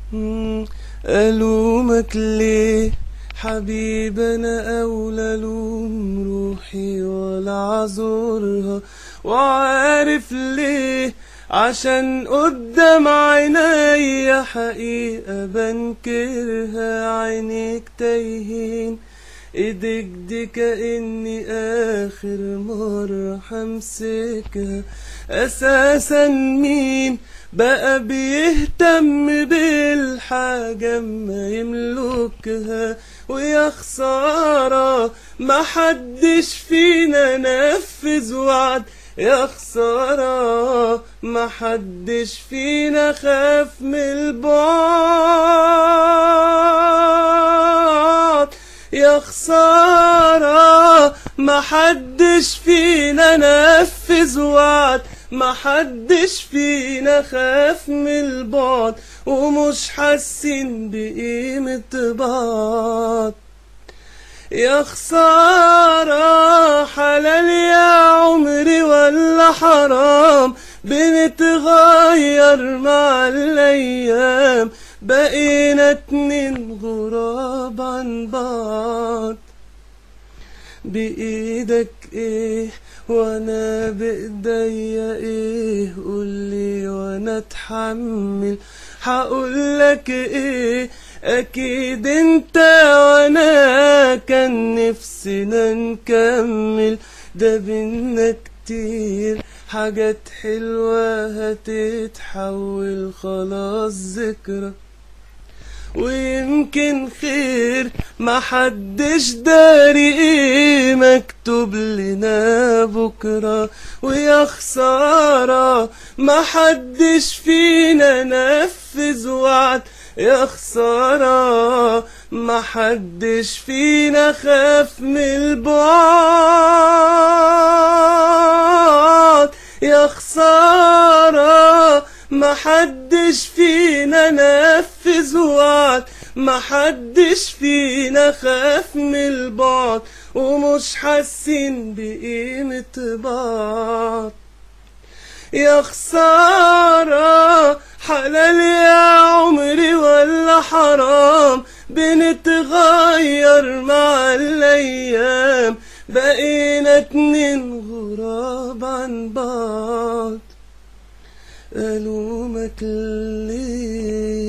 ألومك ليه حبيب؟ أنا أولى ألوم روحي ولا عذرها، وعارف ليه؟ عشان قدام عينيا حقيقة بنكرها. عينيك تايهين، ايديك دي كأني آخر مرة همسكها. أساسا مين بقى بيهتم بالحاجة ما يملكها؟ ويا خسارة محدش فينا نفذ وعد، يا خسارة محدش فينا خاف من البعد، يا خسارة محدش فينا نفذ وعد، محدش فينا خاف من البعد، ومش حاسين بقيمة بعض. يا خسارة حلال يا عمري ولا حرام؟ بنتغير مع الأيام، بقينا اتنين غراب عن بعض. بإيدك ايه وانا بايديا ايه؟ قولي وانا اتحمل هقولك ايه. اكيد انت وانا كان نفسنا نكمل، ده بينا كتير حاجات حلوة هتتحول خلاص ذكرى، ويمكن خير محدش داري ايه مكتوب لنا بكرة. ويا خسارة محدش فينا نفذ وعد، يا خسارة محدش فينا خاف من البعد، يا خسارة محدش فينا نفذ وعد، محدش فينا خاف من البعد، ومش حاسين بقيمة بعض. يا خسارة حلال يا عمري ولا حرام؟ بنتغير مع الأيام، بقينا اتنين غراب عن بعض. ألومك ليه؟